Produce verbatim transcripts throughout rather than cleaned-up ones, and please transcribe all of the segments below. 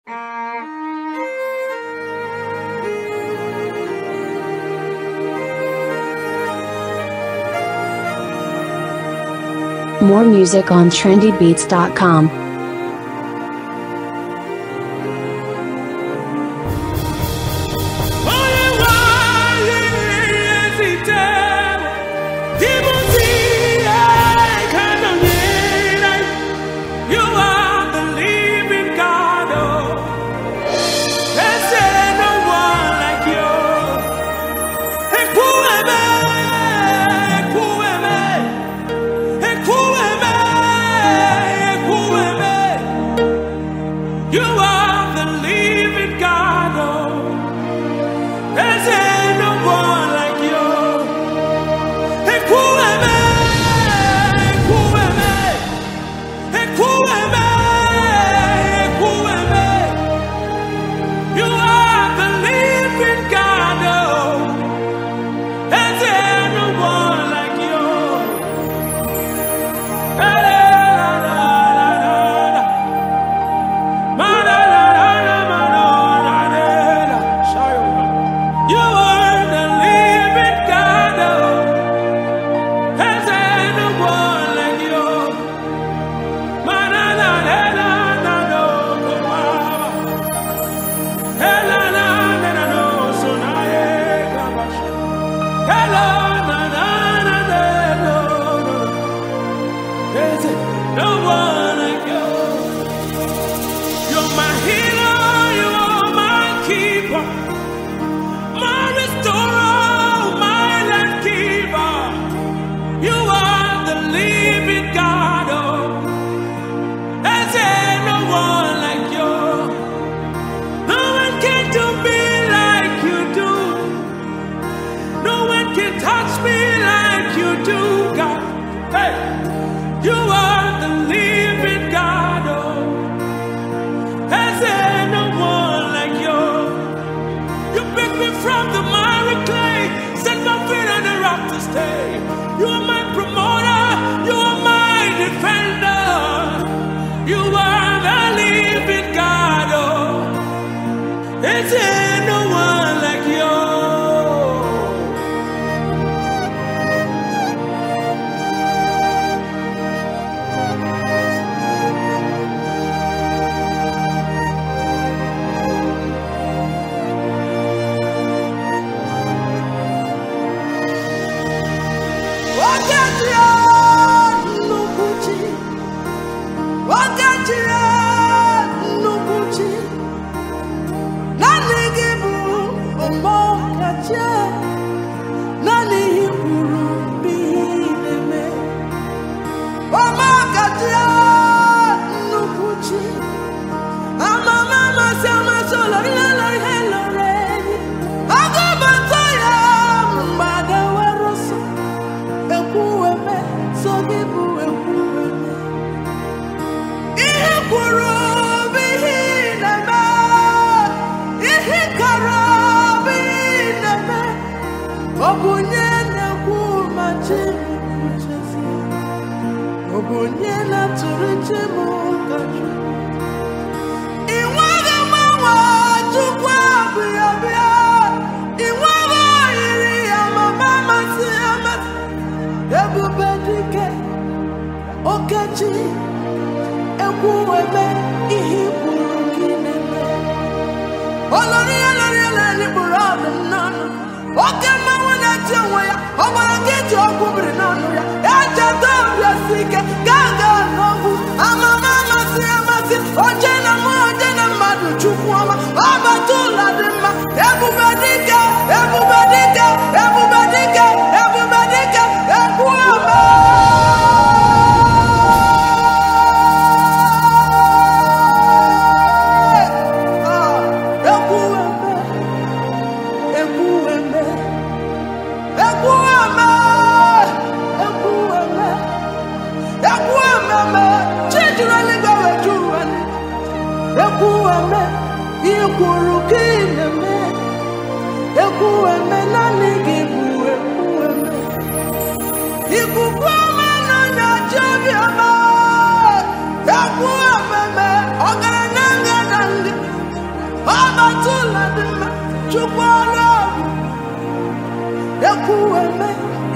More music on trendy beats dot com.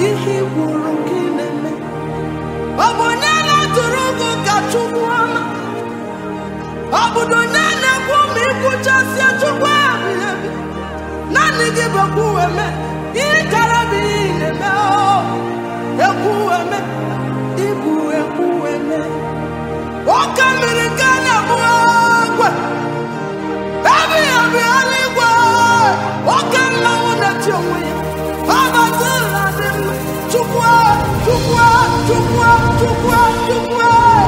ihe gwuru gị na-eme ọ bụ onye na-atụrụ gị ka Chukwu ọma ọ bụ onye na-ekwu ma ịkwụchasịa Chukwu ebighị ebi naanị gị bụ ekwu eme ihe kara bụ ihe na-eme ekwu eme ibu ekwu eme oke mmiri nke na-abụ egwe ebighị ebi eluigwe oke mmanwụ na-eti onwe ya ọbatụla dị mma Chukwu Chukwu Chukwu Chukwu Chukwu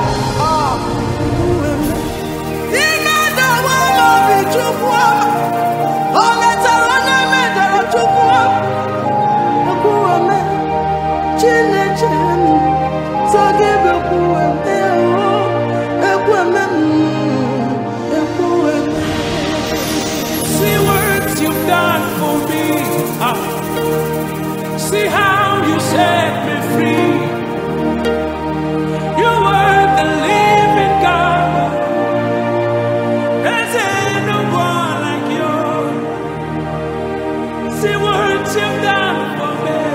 ime dawe n'obi Chukwu o letara onye medara Chukwu ekwu eme Chineke m sọ gị bụ ekwu eme ekwu eme ekwu eme. See what you've done for me. Ah. See how you set me free. You were the living God. There's no one like you. See what you've done for me.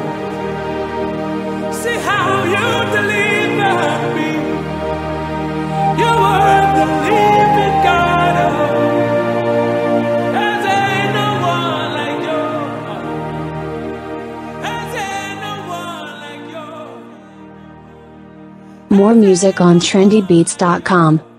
See how you delivered me. You were the living God. There's no one like you. There's no one like you. More music on trendy beats dot com.